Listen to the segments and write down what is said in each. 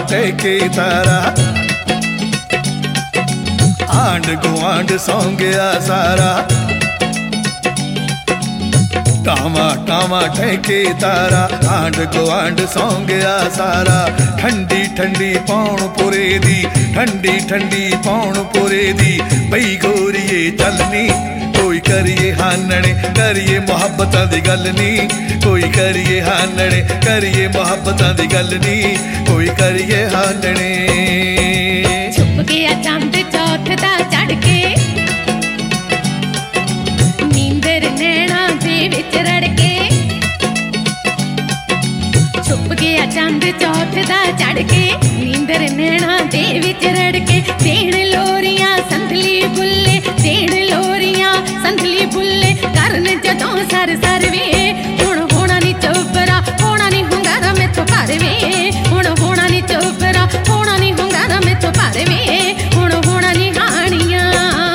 टेके तारा आंड गुआंड सौ गया सारा टावा टावा टेके तारा आंड गुआंड सौ गया सारा ठंडी ठंडी पौण पुरे दी ठंडी ठंडी पौण पुरे दी पई गोरीए चलनी कोई करिए हानने करिए मुहब्बतां दी गल नी कोई करिए हानने करिए मुहब्बतां दी गल नी कोई करिए हानने छुप गया चांद चौथ दा चढ़ के नींदर नैना दे विच रड़ के छुप गया चांद चौथ दा चढ़ के नींदर नैना दे विच रड़ के देण लोरियां संधली बुल्ले देण लोरियां संधली बुल्ले करन जदों सर सर वे हुण होना नी चोपरा होना नी हुंगारा मैथों भर वे हुण होना नी चोपरा होना नी हुंगारा मैथों भर वे हुण होना नी हानियां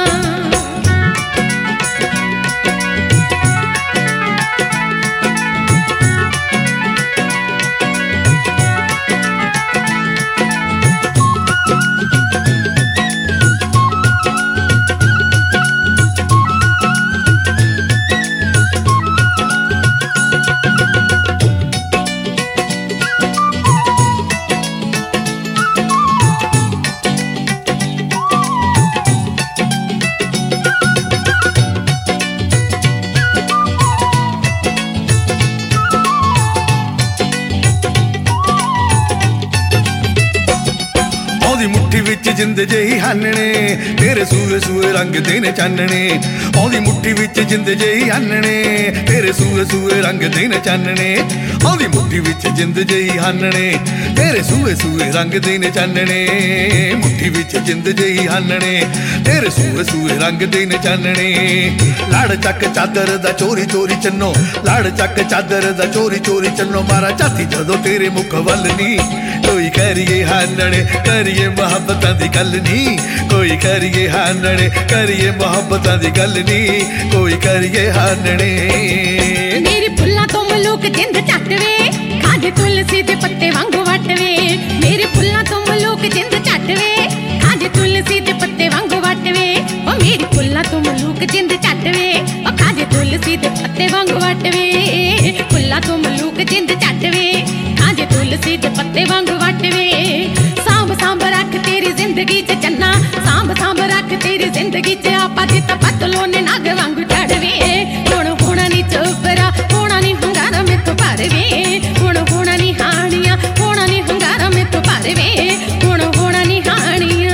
मुट्ठी विच जिंद जही हानने तेरे सूए सूए रंग दे ने चानने औदी मुट्ठी विच जिंद जही हानने तेरे सूए सूए रंग दे ने चानने औदी मुट्ठी विच जिंद जही हानने तेरे सूए सूए रंग दे ने चानने मुट्ठी विच जिंद जही हानने तेरे सूए सूए रंग दे ने चानने लड़ चक चादर दा चोरी चोरी चन्नो लड़ चक चादर दा चोरी चोरी चन्नो मारा चाती जदों तेरे मुख वल नी कोई करिए हानने करिए मुहब्बतां दी गल नी कोई करिए हानने करिए मुहब्बतां दी गल नी कोई करिए हानने मेरी फुल्लां तो मलूक जिंद चट वे खाजे तुलसी दे पत्ते वांगू वट वे मेरी फुल्लां तो मलूक जिंद चट वे खाजे तुलसी दे पत्ते वांगू वट वे ओ मेरी फुल्लां तो मलूक जिंद चट वे ओ खाजे तुलसी दे पत्ते वांगू वट वे फुल्लां तो मलूक जिंद चट वे खाजे तुलसी दे पत्ते वांगू वट वे सांभ सांभ रख तेरी जिंदगी च चन्ना सांभ सांभ रख तेरी जिंदगी च आपा जित पतलो ने नाग वांगू चढ़वे हुण होना नी चोपरा होना नी हुंगारा मैथों भर वे हुण होना नी हानियां होना नी हुंगारा मैथों भर वे हुण होना नी हानियां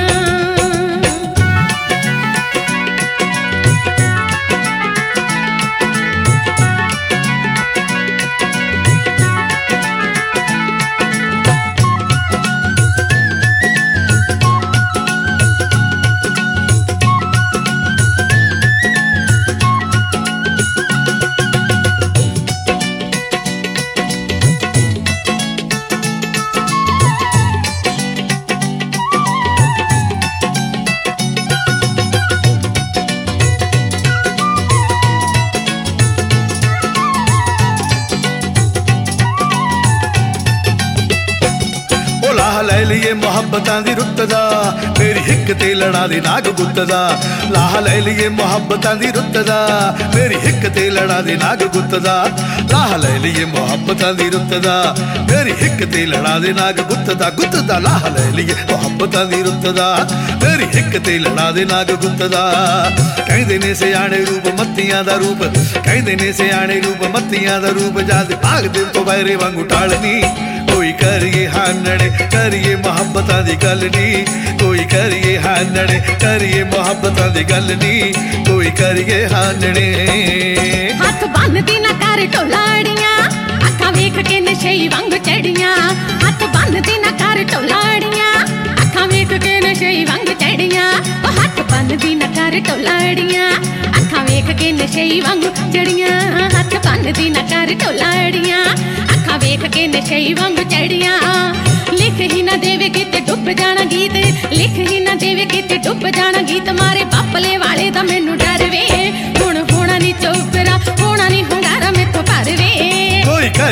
लै लिए मुहब्बतां दी रुत दा मेरी हिक ते लड़ा दे नाग गुत्त दा लाह लै लिए मुहब्बतां दी रुत दा मेरी हिक ते लड़ा दे नाग गुत्त दा लाह लै लिए मुहब्बतां दी रुत दा मेरी हिक ते लड़ा दे नाग गुत्त दा लाह लै लिए मुहब्बतां दी रुत दा मेरी हिक ते लड़ा दे नाग गुत्त दा कहंदे ने सियाणे रूप मत्तियां दा रूप कहंदे ने सियाणे रूप मत्तियां दा रूप जद भाग दिल तो बैरे वांगू टालनी कोई करिए हानने करिए मुहब्बतां दी गल नी कोई करिए हानने करिए मुहब्बतां दी गल नी कोई करिए हानने हाथ बन्नदी ना कर ढोलाड़ियां अखां वेख के नशई वांग चढ़ियां हाथ बन्नदी ना कर ढोलाड़ियां अखां वेख के नशई वांग चढ़ियां ओ हाथ बन्नदी ना कर ढोलाड़ियां अखां वेख के नशई वांग चढ़ियां हाथ बन्नदी ना कर ढोलाड़ियां अखां वेख के नशई वांग चढ़ियां लिख ही ना देवे किते डुब जाना गीत लिख ही ना देवे किते डुब जाना गीत मारे बापले वाले दा मैनू डर वे हुण होना नी चोपरा होना नी हुंगारा मैथों भर वे कोई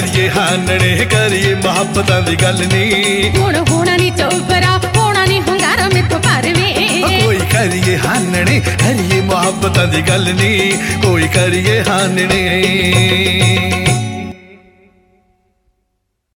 करिए हानने करिए मुहब्बतां दी गल नी हुण होना नी चौबरा होना नी hungaरा मिथों पर वे कोई करिए हानने करिए मुहब्बतां दी गल नी कोई करिए हानने